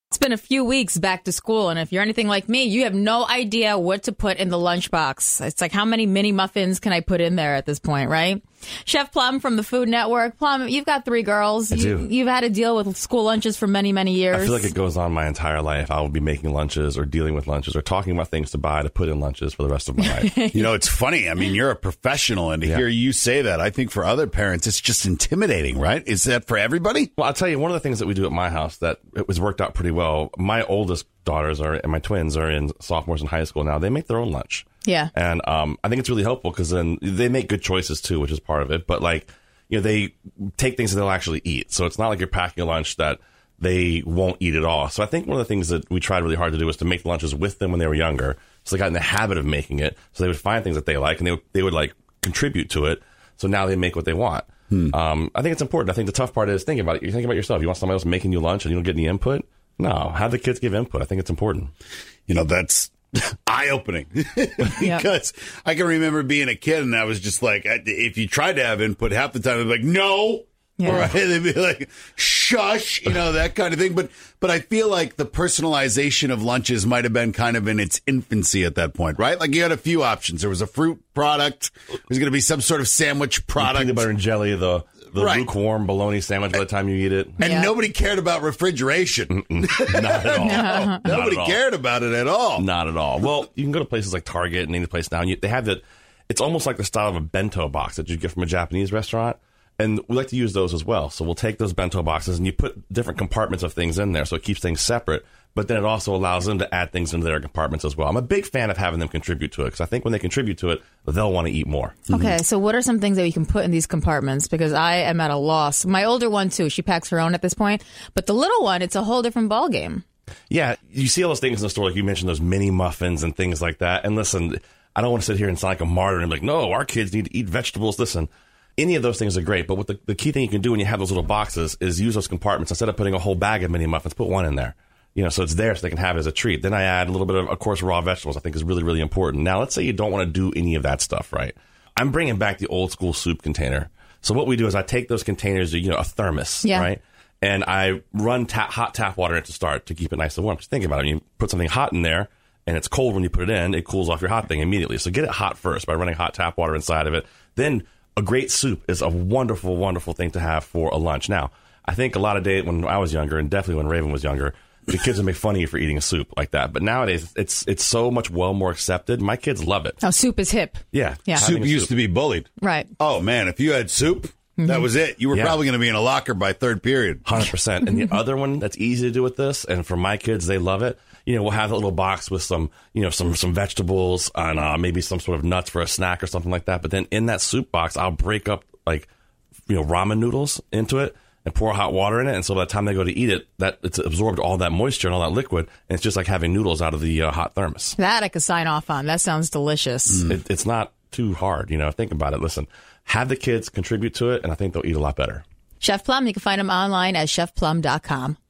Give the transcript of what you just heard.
It's been a few weeks back to school, and if you're anything like me, you have no idea what to put in the lunchbox. It's like, how many mini muffins can I put in there at this point, right? Chef Plum from the Food Network. Plum, you've got 3 girls. I do. You've had to deal with school lunches for many, many years. I feel like it goes on my entire life. I will be making lunches or dealing with lunches or talking about things to buy to put in lunches for the rest of my life. You know, it's funny. I mean, you're a professional, and to hear you say that, I think for other parents, it's just intimidating, right? Is that for everybody? Well, I'll tell you, one of the things that we do at my house that it was worked out pretty well, my oldest daughters and my twins are in sophomores in high school now. They make their own lunch. Yeah. And I think it's really helpful because then they make good choices too, which is part of it. But like, you know, they take things that they'll actually eat. So it's not like you're packing a lunch that they won't eat at all. So I think one of the things that we tried really hard to do was to make lunches with them when they were younger. So they got in the habit of making it. So they would find things that they like and they would like contribute to it. So now they make what they want. I think it's important. I think the tough part is thinking about it. You think about yourself. You want somebody else making you lunch and you don't get any input? No. Have the kids give input. I think it's important. You know, that's eye-opening because I can remember being a kid and I was just like, if you tried to have input, half the time they'd be like, no. Yeah. Or they'd be like, shush, you know, that kind of thing. But I feel like the personalization of lunches might have been kind of in its infancy at that point, right? Like you had a few options. There was a fruit product. There's going to be some sort of sandwich product. Peanut butter and jelly, the Right. lukewarm bologna sandwich by the time you eat it. And nobody cared about refrigeration. Not at all. Nobody cared about it at all. Not at all. Well, you can go to places like Target and any place now, and they have that. It's almost like the style of a bento box that you get from a Japanese restaurant. And we like to use those as well. So we'll take those bento boxes and you put different compartments of things in there so it keeps things separate. But then it also allows them to add things into their compartments as well. I'm a big fan of having them contribute to it because I think when they contribute to it, they'll want to eat more. Okay, so what are some things that we can put in these compartments? Because I am at a loss. My older one, too, she packs her own at this point. But the little one, it's a whole different ballgame. Yeah, you see all those things in the store, like you mentioned, those mini muffins and things like that. And listen, I don't want to sit here and sound like a martyr and be like, no, our kids need to eat vegetables. Listen, any of those things are great. But what the key thing you can do when you have those little boxes is use those compartments. Instead of putting a whole bag of mini muffins, put one in there. You know, so it's there so they can have it as a treat. Then I add a little bit of course, raw vegetables. I think is really, really important. Now, let's say you don't want to do any of that stuff, right? I'm bringing back the old school soup container. So what we do is I take those containers, you know, a thermos, right? And I run hot tap water in it to start to keep it nice and warm. Just think about it. You put something hot in there, and it's cold when you put it in. It cools off your hot thing immediately. So get it hot first by running hot tap water inside of it. Then a great soup is a wonderful, wonderful thing to have for a lunch. Now, I think a lot of days when I was younger, and definitely when Raven was younger, the kids would make fun of you for eating a soup like that. But nowadays, it's so much more accepted. My kids love it. Oh, soup is hip. Yeah. Soup used to be bullied. Right. Oh, man, if you had soup, that was it. You were probably going to be in a locker by third period. 100%. And the other one that's easy to do with this, and for my kids, they love it. You know, we'll have a little box with some, you know, some vegetables and maybe some sort of nuts for a snack or something like that. But then in that soup box, I'll break up like, you know, ramen noodles into it and pour hot water in it. And so by the time they go to eat it, it's absorbed all that moisture and all that liquid. And it's just like having noodles out of the hot thermos. That I could sign off on. That sounds delicious. It's not too hard. You know, think about it. Listen, have the kids contribute to it, and I think they'll eat a lot better. Chef Plum, you can find him online at chefplum.com.